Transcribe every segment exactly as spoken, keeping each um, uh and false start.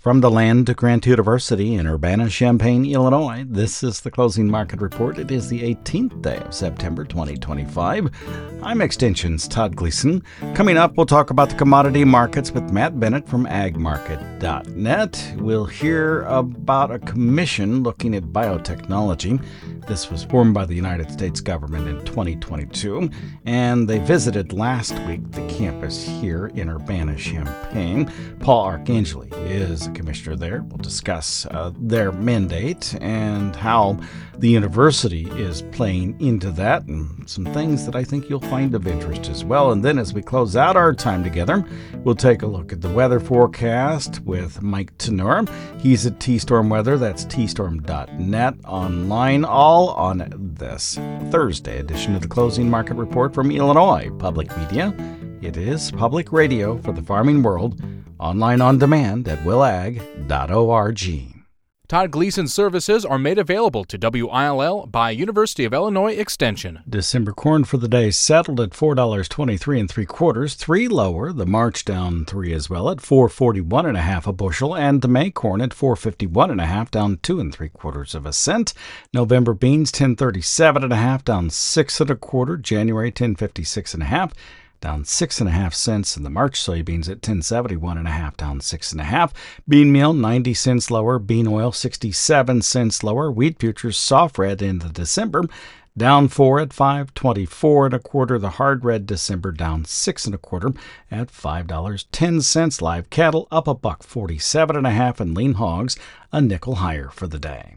From the land to Grant University in Urbana-Champaign, Illinois, this is the Closing Market Report. It is the eighteenth day of September twenty twenty-five. I'm Extension's Todd Gleason. Coming up, we'll talk about the commodity markets with Matt Bennett from ag market dot net. We'll hear about a commission looking at biotechnology. This was formed by the United States government in twenty twenty-two, and they visited last week the campus here in Urbana-Champaign. Paul Arcangeli is a commissioner there. We'll discuss uh, their mandate and how the university is playing into that, and some things that I think you'll find of interest as well. And then as we close out our time together, we'll take a look at the weather forecast with Mike Tenor. He's at T-Storm Weather. That's T storm dot net online, all on this Thursday edition of the Closing Market Report from Illinois Public Media. It is public radio for the farming world, online on demand at will ag dot org. Todd Gleason services are made available to W I L L by University of Illinois Extension. December corn for the day settled at four dollars and twenty-three and three quarters, three lower. The March down three as well at four forty-one and a half a bushel, and the May corn at four fifty-one and a half, down two and three quarters of a cent. November beans ten thirty-seven and a half, down six and a quarter. January ten fifty-six and a half, down six and a half cents, and the March soybeans at ten seventy-one and a half, down six and a half. Bean meal ninety cents lower. Bean oil sixty-seven cents lower. Wheat futures soft red in the December down four at five twenty-four and a quarter. The hard red December down six and a quarter at five dollars and ten cents. Live cattle up a buck forty-seven and a half, and lean hogs a nickel higher for the day.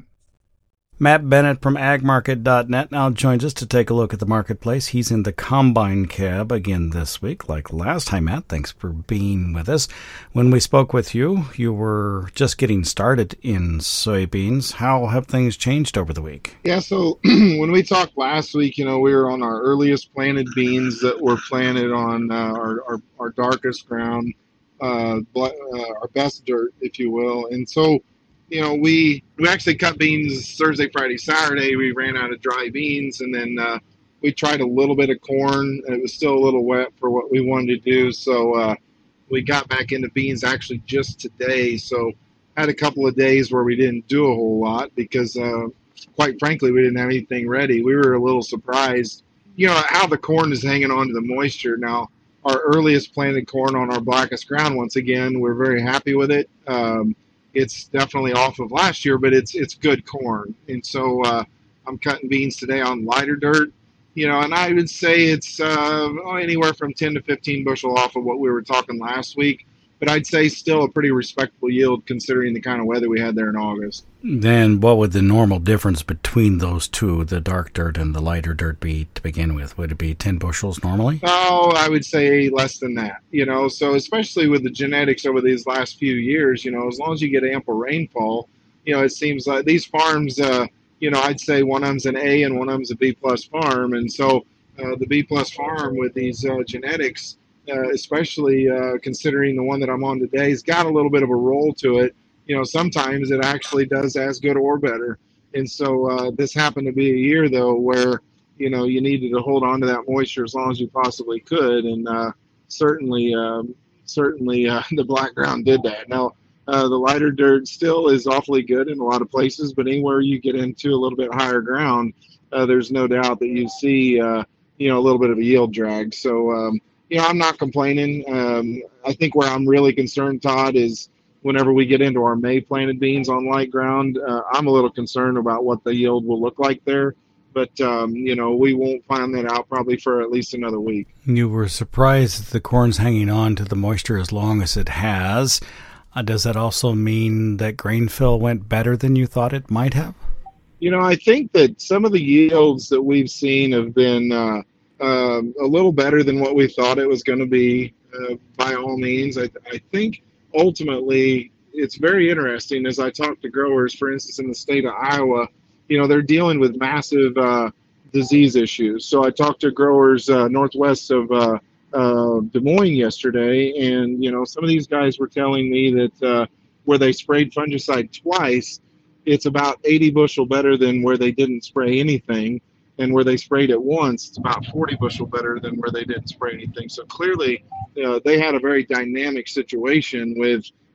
Matt Bennett from ag market dot net now joins us to take a look at the marketplace. He's in the Combine Cab again this week, like last time. Matt, thanks for being with us. When we spoke with you, you were just getting started in soybeans. How have things changed over the week? Yeah, so when we talked last week, you know, we were on our earliest planted beans that were planted on uh, our, our, our darkest ground, uh, uh, our best dirt, if you will. And so, you know, we we actually cut beans Thursday, Friday, Saturday. We ran out of dry beans, and then uh, we tried a little bit of corn. It was still a little wet for what we wanted to do, so uh, we got back into beans actually just today. So had a couple of days where we didn't do a whole lot because, uh, quite frankly, we didn't have anything ready. We were a little surprised, you know, how the corn is hanging on to the moisture. Now, our earliest planted corn on our blackest ground, once again, we're very happy with it. Um, It's definitely off of last year, but it's it's good corn. And so uh, I'm cutting beans today on lighter dirt, you know, and I would say it's uh, anywhere from ten to fifteen bushel off of what we were talking last week. But I'd say still a pretty respectable yield considering the kind of weather we had there in August. Then what would the normal difference between those two, the dark dirt and the lighter dirt, be to begin with? Would it be ten bushels normally? Oh, I would say less than that, you know. So especially with the genetics over these last few years, you know, as long as you get ample rainfall, you know, it seems like these farms, uh, you know, I'd say one of them's an A and one of them's a B plus farm. And so uh, the B plus farm with these uh, genetics, Uh, especially uh, considering the one that I'm on today, has got a little bit of a roll to it. You know, sometimes it actually does as good or better. And so uh, this happened to be a year, though, where, you know, you needed to hold on to that moisture as long as you possibly could. And uh, certainly, um, certainly uh, the black ground did that. Now, uh, the lighter dirt still is awfully good in a lot of places, but anywhere you get into a little bit higher ground, uh, there's no doubt that you see, uh, you know, a little bit of a yield drag. So, um, You know, I'm not complaining. Um, I think where I'm really concerned, Todd, is whenever we get into our May planted beans on light ground, uh, I'm a little concerned about what the yield will look like there. But, um, you know, we won't find that out probably for at least another week. You were surprised that the corn's hanging on to the moisture as long as it has. Uh, does that also mean that grain fill went better than you thought it might have? You know, I think that some of the yields that we've seen have been uh, Um, a little better than what we thought it was going to be, uh, by all means. I, I think ultimately it's very interesting as I talk to growers, for instance, in the state of Iowa, you know, they're dealing with massive uh, disease issues. So I talked to growers uh, northwest of uh, uh, Des Moines yesterday, and, you know, some of these guys were telling me that uh, where they sprayed fungicide twice, it's about eighty bushel better than where they didn't spray anything. And where they sprayed it once, it's about forty bushel better than where they didn't spray anything. So clearly, uh, they had a very dynamic situation with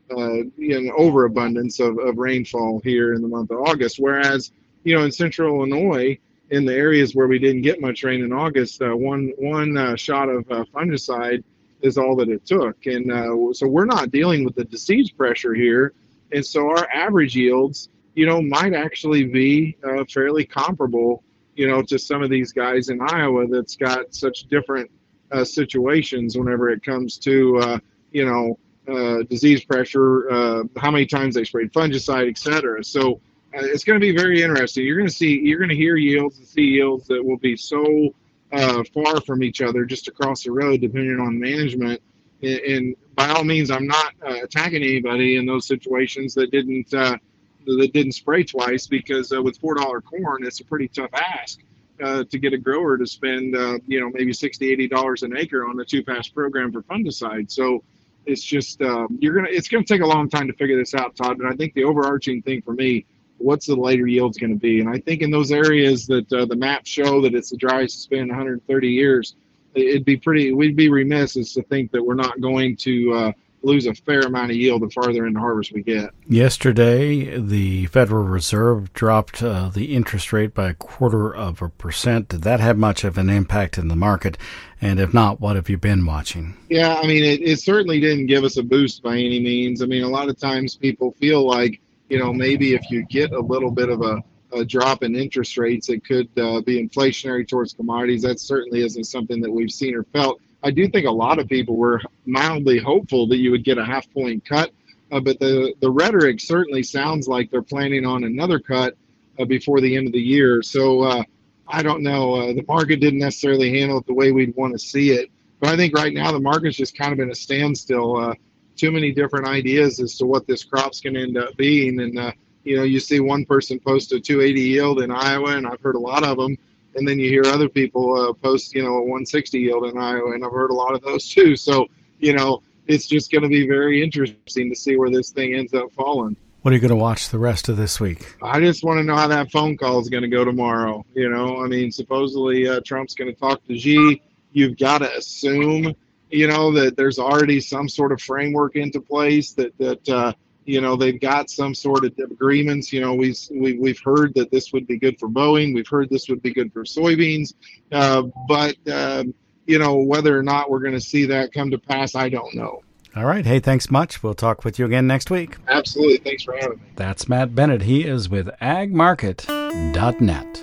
uh, an overabundance of, of rainfall here in the month of August. Whereas, you know, in central Illinois, in the areas where we didn't get much rain in August, uh, one one uh, shot of uh, fungicide is all that it took. And uh, so we're not dealing with the disease pressure here. And so our average yields, you know, might actually be uh, fairly comparable, you know, to some of these guys in Iowa that's got such different uh, situations whenever it comes to, uh, you know, uh, disease pressure, uh, how many times they sprayed fungicide, et cetera. So uh, it's going to be very interesting. You're going to see, you're going to hear yields and see yields that will be so uh, far from each other just across the road, depending on management. And, and by all means, I'm not uh, attacking anybody in those situations that didn't uh, that didn't spray twice, because uh, with four dollar corn, it's a pretty tough ask uh, to get a grower to spend, uh, you know, maybe sixty, eighty dollars an acre on a two-pass program for fungicide. So it's just, um, you're going to, it's going to take a long time to figure this out, Todd. But I think the overarching thing for me, what's the later yield's going to be? And I think in those areas that uh, the maps show that it's the driest it's been in one hundred thirty years, it'd be pretty, we'd be remiss as to think that we're not going to uh, lose a fair amount of yield the farther into harvest we get. Yesterday, the Federal Reserve dropped uh, the interest rate by a quarter of a percent. Did that have much of an impact in the market? And if not, what have you been watching? Yeah, I mean, it, it certainly didn't give us a boost by any means. I mean, a lot of times people feel like, you know, maybe if you get a little bit of a, a drop in interest rates, it could uh, be inflationary towards commodities. That certainly isn't something that we've seen or felt. I do think a lot of people were mildly hopeful that you would get a half point cut, uh, but the, the rhetoric certainly sounds like they're planning on another cut uh, before the end of the year. So uh, I don't know. Uh, the market didn't necessarily handle it the way we'd want to see it. But I think right now the market's just kind of in a standstill. Uh, too many different ideas as to what this crop's going to end up being. And, uh, you know, you see one person post a two eighty yield in Iowa, and I've heard a lot of them. And then you hear other people uh, post, you know, a one sixty yield in Iowa, and I've heard a lot of those too. So, you know, it's just going to be very interesting to see where this thing ends up falling. What are you going to watch the rest of this week? I just want to know how that phone call is going to go tomorrow. You know, I mean, supposedly uh, Trump's going to talk to Xi. You've got to assume, you know, that there's already some sort of framework into place that, that uh, you know, they've got some sort of agreements. You know, we've, we, we've heard that this would be good for Boeing. We've heard this would be good for soybeans. Uh, but, um, you know, whether or not we're going to see that come to pass, I don't know. All right. Hey, thanks much. We'll talk with you again next week. Absolutely. Thanks for having me. That's Matt Bennett. He is with ag market dot net.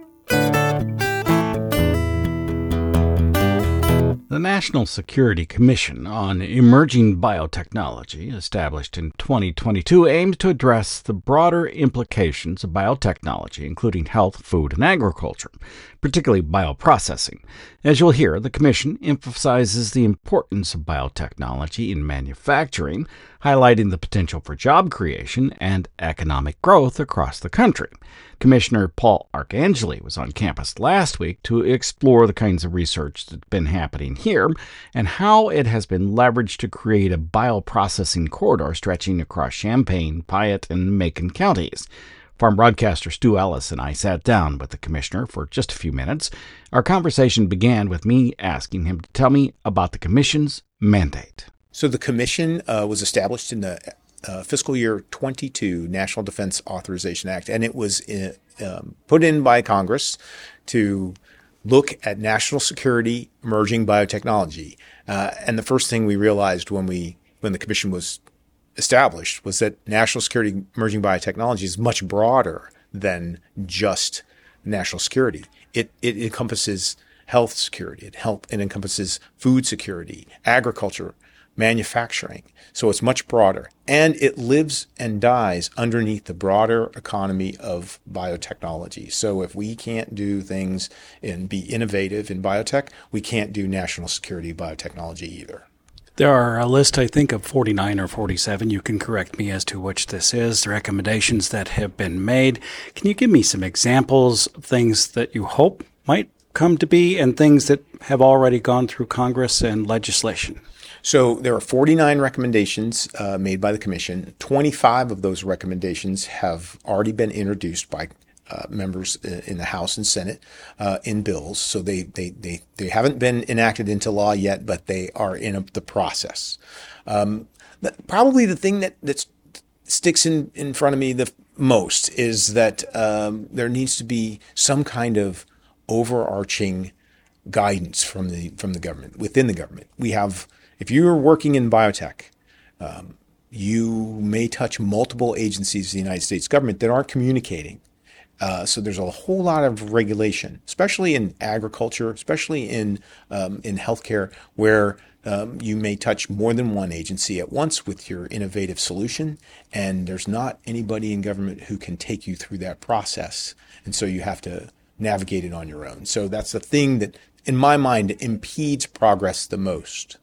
The National Security Commission on Emerging Biotechnology, established in twenty twenty-two, aims to address the broader implications of biotechnology, including health, food, and agriculture, particularly bioprocessing. As you'll hear, the Commission emphasizes the importance of biotechnology in manufacturing, highlighting the potential for job creation and economic growth across the country. Commissioner Paul Arcangeli was on campus last week to explore the kinds of research that's been happening here and how it has been leveraged to create a bioprocessing corridor stretching across Champaign, Piatt, and Macon counties. Farm broadcaster Stu Ellis and I sat down with the commissioner for just a few minutes. Our conversation began with me asking him to tell me about the commission's mandate. So the commission uh, was established in the uh, fiscal year twenty-two National Defense Authorization Act, and it was in, um, put in by Congress to look at national security, emerging biotechnology. Uh, and the first thing we realized when we when the commission was established was that national security, emerging biotechnology is much broader than just national security. It it encompasses health security. It help it encompasses food security, agriculture, manufacturing. So it's much broader, and it lives and dies underneath the broader economy of biotechnology. So if we can't do things and be innovative in biotech, we can't do national security biotechnology either. There are a list, I think, of forty-nine or forty-seven. You can correct me as to which this is, the recommendations that have been made. Can you give me some examples of things that you hope might come to be and things that have already gone through Congress and legislation? So there are forty-nine recommendations uh, made by the Commission. twenty-five of those recommendations have already been introduced by uh, members in the House and Senate uh, in bills. So they, they, they, they haven't been enacted into law yet, but they are in a, the process. Um, Probably the thing that that's sticks in, in front of me the most is that um, there needs to be some kind of overarching guidance from the from the government, within the government. We have, if you're working in biotech, um, you may touch multiple agencies of the United States government that aren't communicating. Uh, so there's a whole lot of regulation, especially in agriculture, especially in um, in healthcare, where um, you may touch more than one agency at once with your innovative solution, and there's not anybody in government who can take you through that process, and so you have to navigate it on your own. So that's the thing that, in my mind, impedes progress the most.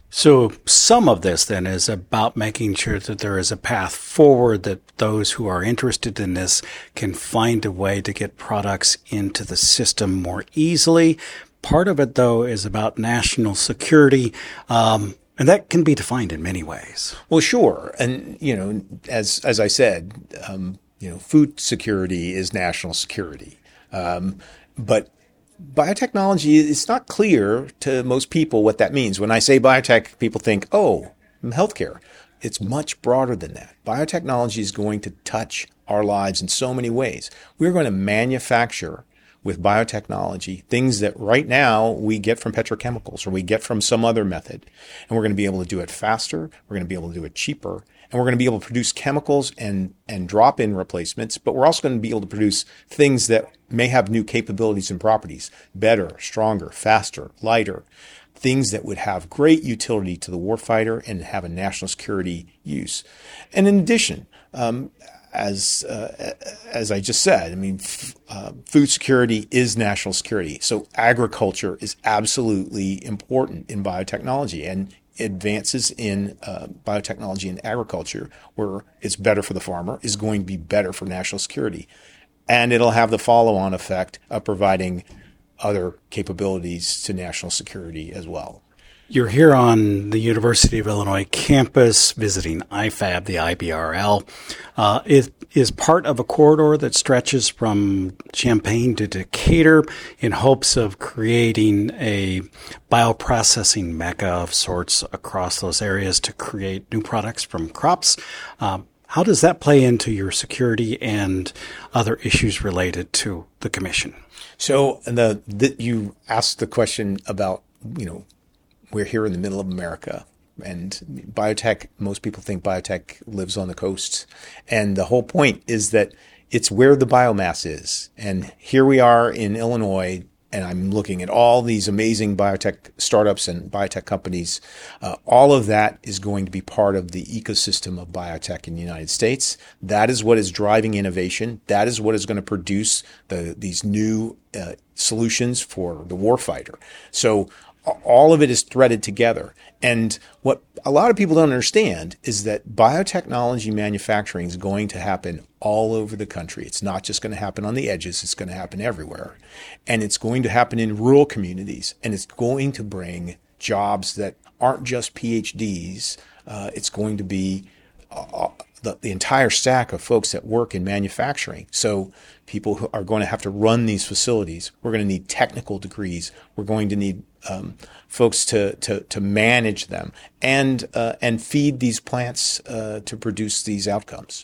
So some of this then is about making sure that there is a path forward, that those who are interested in this can find a way to get products into the system more easily. Part of it, though, is about national security, um, and that can be defined in many ways. Well, sure. And, you know, as as I said, um, you know, food security is national security. Um, but biotechnology, it's not clear to most people what that means. When I say biotech, people think, oh, healthcare. It's much broader than that. Biotechnology is going to touch our lives in so many ways. We're going to manufacture with biotechnology things that right now we get from petrochemicals or we get from some other method. And we're going to be able to do it faster. We're going to be able to do it cheaper. And we're going to be able to produce chemicals and, and drop-in replacements, but we're also going to be able to produce things that may have new capabilities and properties, better, stronger, faster, lighter, things that would have great utility to the warfighter and have a national security use. And in addition, um, as uh, as I just said, I mean, f- uh, food security is national security. So agriculture is absolutely important in biotechnology, and advances in uh, biotechnology and agriculture, where it's better for the farmer, is going to be better for national security. And it'll have the follow-on effect of providing other capabilities to national security as well. You're here on the University of Illinois campus visiting I FAB, the I B R L. Uh, it is part of a corridor that stretches from Champaign to Decatur in hopes of creating a bioprocessing mecca of sorts across those areas to create new products from crops. Um, how does that play into your security and other issues related to the commission? So the, the you asked the question about, you know, we're here in the middle of America, and biotech, most people think biotech lives on the coast. And the whole point is that it's where the biomass is. And here we are in Illinois, and I'm looking at all these amazing biotech startups and biotech companies. Uh, all of that is going to be part of the ecosystem of biotech in the United States. That is what is driving innovation. That is what is going to produce the, these new uh, solutions for the warfighter. So all of it is threaded together. And what a lot of people don't understand is that biotechnology manufacturing is going to happen all over the country. It's not just going to happen on the edges. It's going to happen everywhere. And it's going to happen in rural communities. And it's going to bring jobs that aren't just P H Ds. Uh, it's going to be uh, the, the entire stack of folks that work in manufacturing. So people who are going to have to run these facilities. We're going to need technical degrees. We're going to need um, folks to, to, to manage them and uh, and feed these plants uh, to produce these outcomes.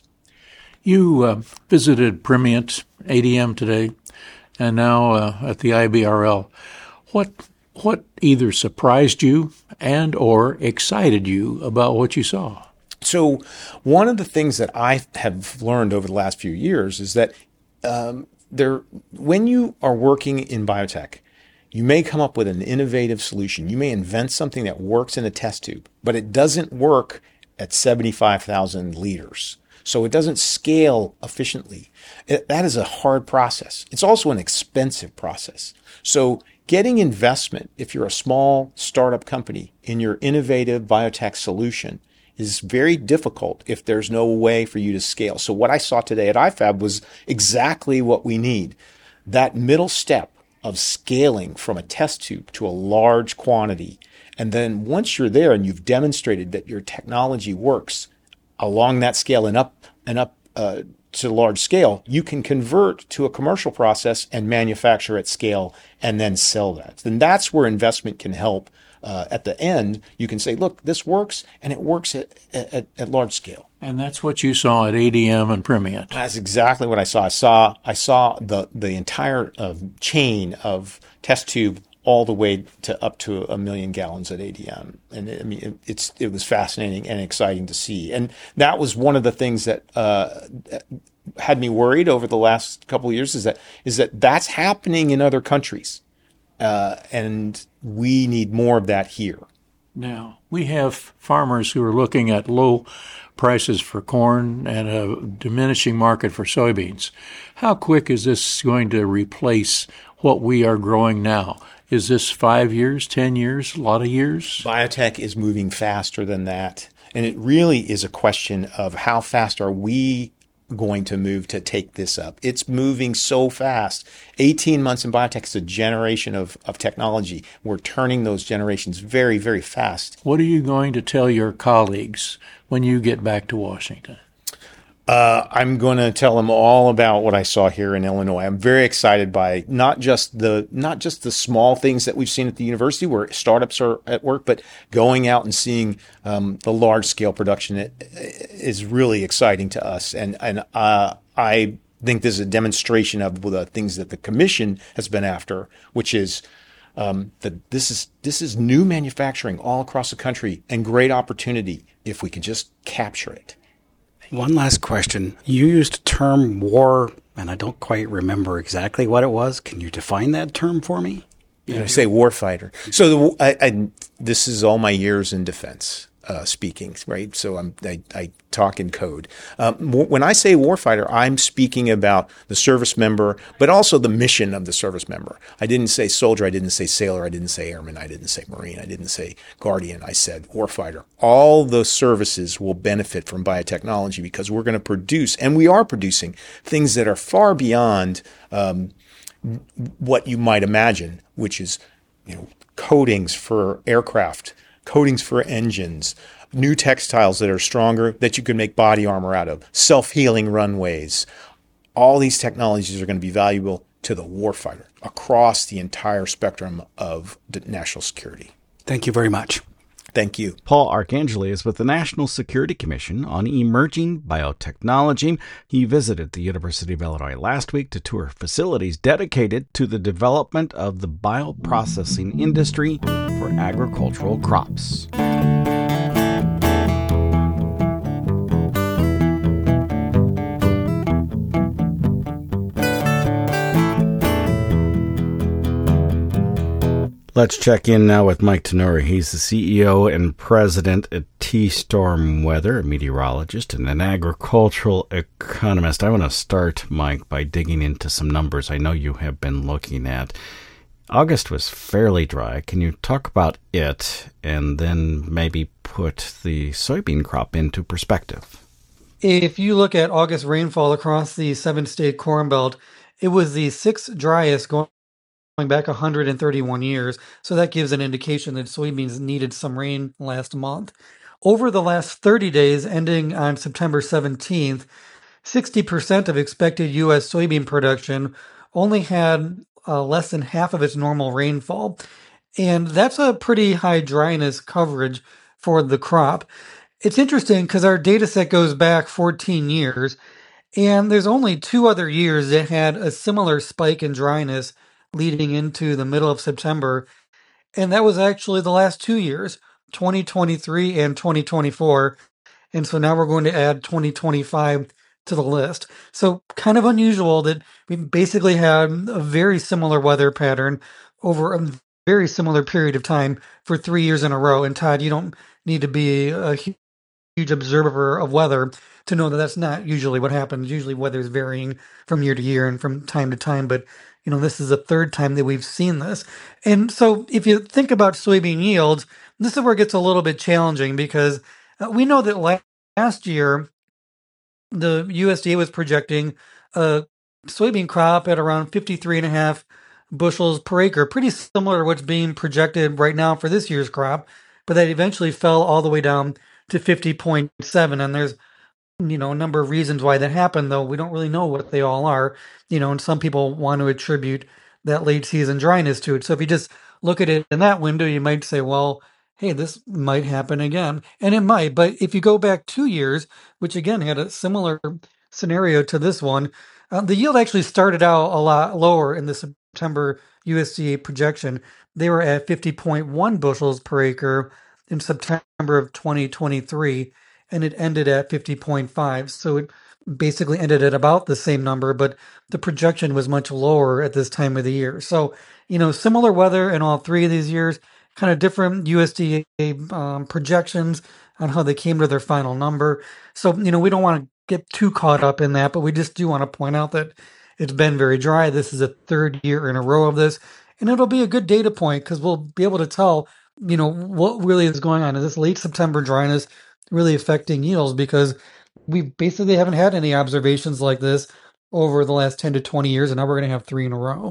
You uh, visited Primient A D M today, and now uh, at the I B R L. What what either surprised you and or excited you about what you saw? So one of the things that I have learned over the last few years is that um, there, when you are working in biotech, you may come up with an innovative solution. You may invent something that works in a test tube, but it doesn't work at seventy-five thousand liters. So it doesn't scale efficiently. It, that is a hard process. It's also an expensive process. So getting investment, if you're a small startup company, in your innovative biotech solution is very difficult if there's no way for you to scale. So what I saw today at I FAB was exactly what we need. That middle step of scaling from a test tube to a large quantity. And then once you're there and you've demonstrated that your technology works along that scale and up and up uh, to large scale, you can convert to a commercial process and manufacture at scale and then sell that. And that's where investment can help uh, at the end, you can say, look, this works, and it works at, at, at large scale. And that's what you saw at A D M and Primient. That's exactly what I saw. I saw I saw the the entire uh, chain of test tube all the way to up to a million gallons at A D M, and it, I mean it, it's it was fascinating and exciting to see. And that was one of the things that uh, had me worried over the last couple of years is that is that that's happening in other countries, uh, and we need more of that here. Now, we have farmers who are looking at low prices for corn and a diminishing market for soybeans. How quick is this going to replace what we are growing now? Is this five years, ten years, a lot of years? Biotech is moving faster than that. And it really is a question of how fast are we going to move to take this up. It's moving so fast. eighteen months in biotech is a generation of, of technology. We're turning those generations very, very fast. What are you going to tell your colleagues when you get back to Washington? Uh, I'm going to tell them all about what I saw here in Illinois. I'm very excited by not just the not just the small things that we've seen at the university where startups are at work, but going out and seeing um, the large scale production it, it is really exciting to us. And and uh, I think this is a demonstration of the things that the commission has been after, which is um, that this is this is new manufacturing all across the country and great opportunity if we can just capture it. One last question. You used a term war, and I don't quite remember exactly what it was. Can you define that term for me? You know, say warfighter. So the, I, I, this is all my years in defense uh, speaking, right? So I'm, I, I talk in code. Um, when I say warfighter, I'm speaking about the service member, but also the mission of the service member. I didn't say soldier. I didn't say sailor. I didn't say airman. I didn't say Marine. I didn't say guardian. I said warfighter. All those services will benefit from biotechnology because we're going to produce, and we are producing, things that are far beyond um, what you might imagine, which is, you know, coatings for aircraft, coatings for engines, new textiles that are stronger that you can make body armor out of, self-healing runways. All these technologies are going to be valuable to the warfighter across the entire spectrum of national security. Thank you very much. Thank you. Paul Arcangeli is with the National Security Commission on Emerging Biotechnology. He visited the University of Illinois last week to tour facilities dedicated to the development of the bioprocessing industry for agricultural crops. Let's check in now with Mike Tenuri. He's the C E O and president at T-Storm Weather, a meteorologist and an agricultural economist. I want to start, Mike, by digging into some numbers I know you have been looking at. August was fairly dry. Can you talk about it and then maybe put the soybean crop into perspective? If you look at August rainfall across the seven-state Corn Belt, it was the sixth driest going going back one hundred thirty-one years, so that gives an indication that soybeans needed some rain last month. Over the last thirty days, ending on September seventeenth, sixty percent of expected U S soybean production only had uh, less than half of its normal rainfall, and that's a pretty high dryness coverage for the crop. It's interesting because our data set goes back fourteen years, and there's only two other years that had a similar spike in dryness leading into the middle of September, and that was actually the last two years, twenty twenty-three and twenty twenty-four, and so now we're going to add twenty twenty-five to the list. So kind of unusual that we basically had a very similar weather pattern over a very similar period of time for three years in a row, and Todd, you don't need to be a huge observer of weather to know that that's not usually what happens. Usually weather is varying from year to year and from time to time, but you know, this is the third time that we've seen this. And so if you think about soybean yields, this is where it gets a little bit challenging because uh, we know that last year, the U S D A was projecting a soybean crop at around fifty-three and a half bushels per acre, pretty similar to what's being projected right now for this year's crop, but that eventually fell all the way down to fifty point seven. And there's you know, a number of reasons why that happened, though we don't really know what they all are, you know, and some people want to attribute that late season dryness to it. So if you just look at it in that window, you might say, well, hey, this might happen again. And it might. But if you go back two years, which again had a similar scenario to this one, uh, the yield actually started out a lot lower in the September U S D A projection. They were at fifty point one bushels per acre in September of twenty twenty-three, and it ended at fifty point five. So it basically ended at about the same number, but the projection was much lower at this time of the year. So, you know, similar weather in all three of these years, kind of different U S D A um, projections on how they came to their final number. So, you know, we don't want to get too caught up in that, but we just do want to point out that it's been very dry. This is a third year in a row of this, and it'll be a good data point because we'll be able to tell, you know, what really is going on. Is this late September dryness really affecting yields? Because we basically haven't had any observations like this over the last ten to twenty years, and now we're going to have three in a row.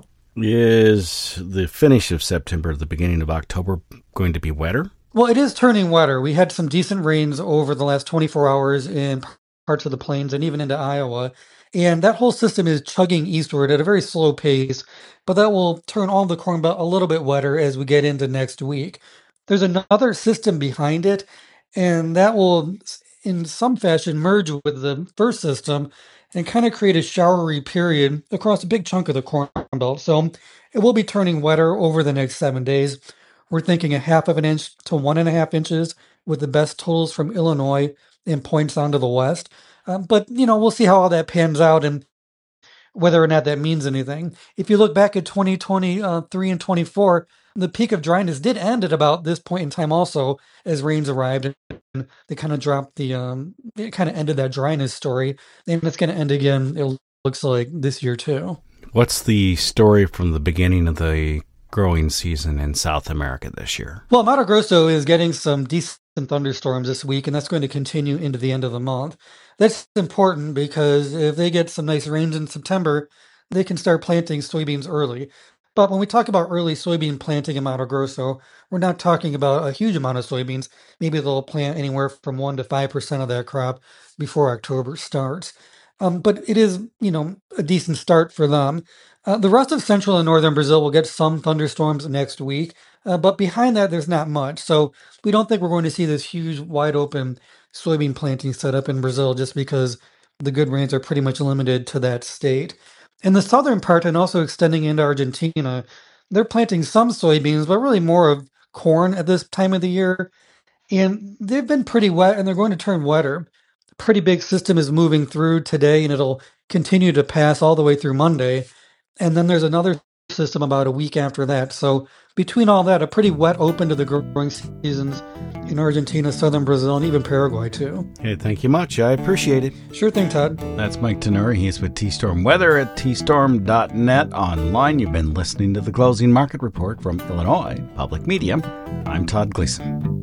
Is the finish of September, the beginning of October, going to be wetter? Well, it is turning wetter. We had some decent rains over the last twenty-four hours in parts of the plains and even into Iowa. And that whole system is chugging eastward at a very slow pace, but that will turn all the Corn Belt a little bit wetter as we get into next week. There's another system behind it, and that will, in some fashion, merge with the first system and kind of create a showery period across a big chunk of the Corn Belt. So it will be turning wetter over the next seven days. We're thinking a half of an inch to one and a half inches with the best totals from Illinois and points on to the west. Um, but, you know, we'll see how all that pans out and whether or not that means anything. If you look back at twenty twenty-three and twenty-four, the peak of dryness did end at about this point in time also as rains arrived. And they kind of dropped the, um, it kind of ended that dryness story. And it's going to end again, it looks like, this year too. What's the story from the beginning of the growing season in South America this year? Well, Mato Grosso is getting some decent thunderstorms this week, and that's going to continue into the end of the month. That's important because if they get some nice rains in September, they can start planting soybeans early. But when we talk about early soybean planting in Mato Grosso, we're not talking about a huge amount of soybeans. Maybe they'll plant anywhere from one to five percent of that crop before October starts. Um, but it is, you know, a decent start for them. Uh, the rest of central and northern Brazil will get some thunderstorms next week, uh, but behind that, there's not much. So we don't think we're going to see this huge, wide open soybean planting setup in Brazil just because the good rains are pretty much limited to that state. In the southern part and also extending into Argentina, they're planting some soybeans, but really more of corn at this time of the year. And they've been pretty wet, and they're going to turn wetter. A pretty big system is moving through today, and it'll continue to pass all the way through Monday. And then there's another system about a week after that. So between all that, a pretty wet open to the growing seasons in Argentina, southern Brazil, and even Paraguay, too. Hey, thank you much. I appreciate it. Sure thing, Todd. That's Mike Tenuri. He's with T-Storm Weather at T storm dot net online. You've been listening to the Closing Market Report from Illinois Public Media. I'm Todd Gleason.